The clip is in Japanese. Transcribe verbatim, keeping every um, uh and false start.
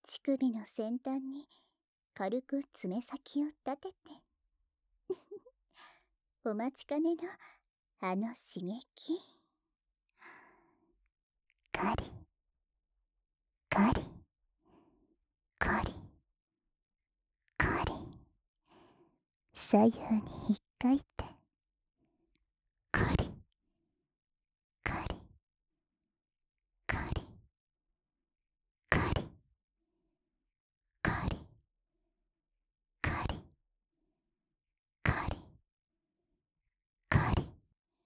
乳首の先端に軽く爪先を立ててお待ちかねのあの刺激。カリカリカリカリ、左右に一回転。